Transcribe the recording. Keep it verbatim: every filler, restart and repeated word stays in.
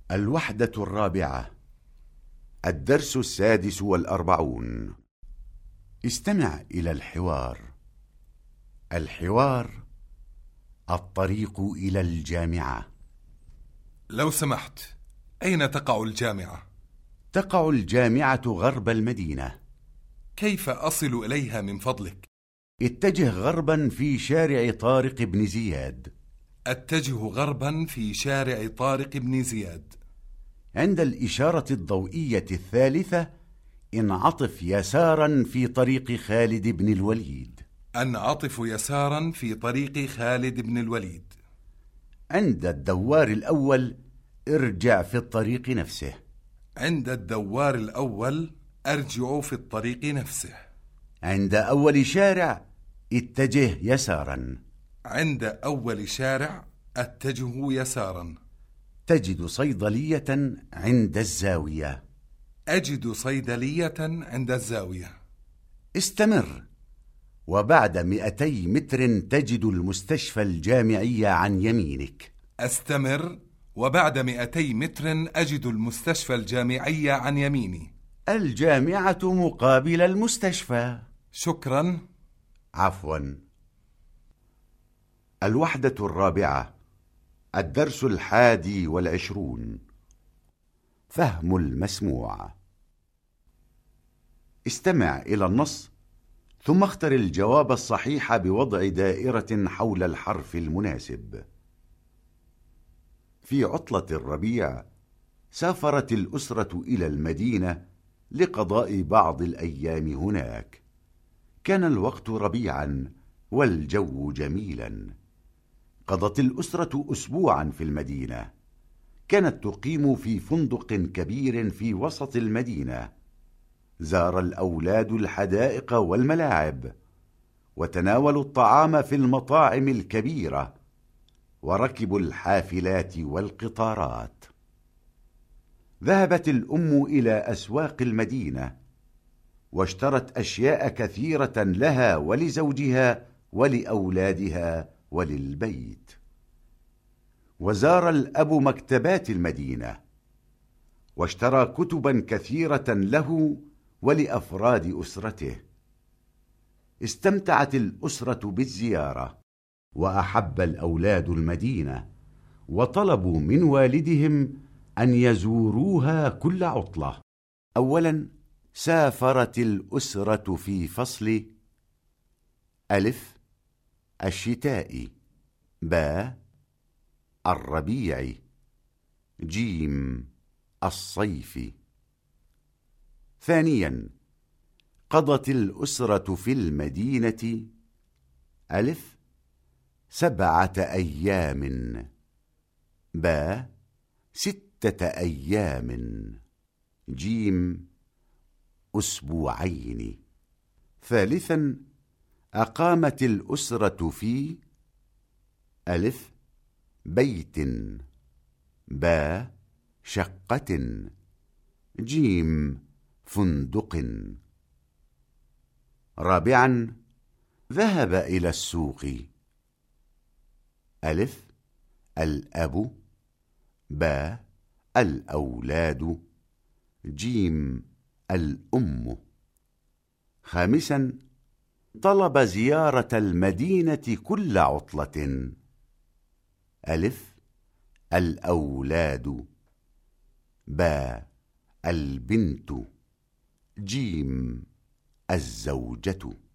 الوحدة الرابعة، الدرس السادس والأربعون. استمع إلى الحوار. الحوار: الطريق إلى الجامعة. لو سمحت، أين تقع الجامعة؟ تقع الجامعة غرب المدينة. كيف أصل إليها من فضلك؟ اتجه غربا في شارع طارق بن زياد. أتجه غربا في شارع طارق بن زياد. عند الإشارة الضوئية الثالثة انعطف يسارا في طريق خالد بن الوليد. أنعطف يسارا في طريق خالد بن الوليد. عند الدوار الأول ارجع في الطريق نفسه. عند الدوار الأول أرجع في الطريق نفسه. عند أول شارع اتجه يسارا. عند أول شارع أتجه يسارا. تجد صيدلية عند الزاوية. أجد صيدلية عند الزاوية. استمر، وبعد مئتي متر تجد المستشفى الجامعي عن يمينك. أستمر، وبعد مئتي متر أجد المستشفى الجامعي عن يميني. الجامعة مقابل المستشفى. شكرا. عفوا. الوحدة الرابعة، الدرس الحادي والعشرون. فهم المسموع. استمع إلى النص ثم اختر الجواب الصحيح بوضع دائرة حول الحرف المناسب. في عطلة الربيع سافرت الأسرة إلى المدينة لقضاء بعض الأيام هناك. كان الوقت ربيعا والجو جميلا. قضت الأسرة أسبوعا في المدينة. كانت تقيم في فندق كبير في وسط المدينة. زار الأولاد الحدائق والملاعب، وتناولوا الطعام في المطاعم الكبيرة، وركبوا الحافلات والقطارات. ذهبت الأم إلى أسواق المدينة، واشترت أشياء كثيرة لها ولزوجها ولأولادها وللبيت. وزار الأب مكتبات المدينة، واشترى كتبا كثيرة له ولأفراد أسرته. استمتعت الأسرة بالزيارة، وأحب الأولاد المدينة، وطلبوا من والدهم أن يزوروها كل عطلة. أولا، سافرت الأسرة في فصل ألف الشتاء، باء الربيع، جيم الصيف. ثانيا، قضت الأسرة في المدينة ألف سبعة أيام، باء ستة أيام، جيم أسبوعين. ثالثا، أقامت الأسرة في ألف بيت، باء شقة، جيم فندق. رابعا، ذهب إلى السوق. ألف الأب، باء الأولاد، جيم الأم. خامسا، طلب زيارة المدينة كل عطلة. ألف الأولاد، باء البنت، جيم الزوجة.